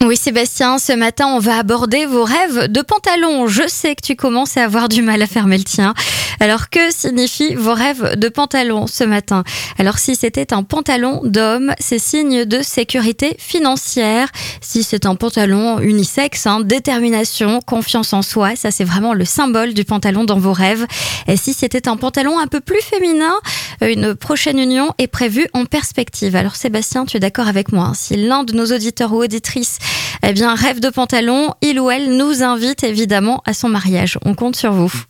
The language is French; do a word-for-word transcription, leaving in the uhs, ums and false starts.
Oui Sébastien, ce matin on va aborder vos rêves de pantalon. Je sais que tu commences à avoir du mal à fermer le tien. Alors que signifient vos rêves de pantalon ce matin? Alors si c'était un pantalon d'homme, c'est signe de sécurité financière. Si c'est un pantalon unisexe, hein, détermination, confiance en soi, ça c'est vraiment le symbole du pantalon dans vos rêves. Et si c'était un pantalon un peu plus féminin, une prochaine union est prévue en perspective. Alors Sébastien, tu es d'accord avec moi, hein, si l'un de nos auditeurs ou auditrices eh bien, rêve de pantalon, il ou elle nous invite évidemment à son mariage. On compte sur vous.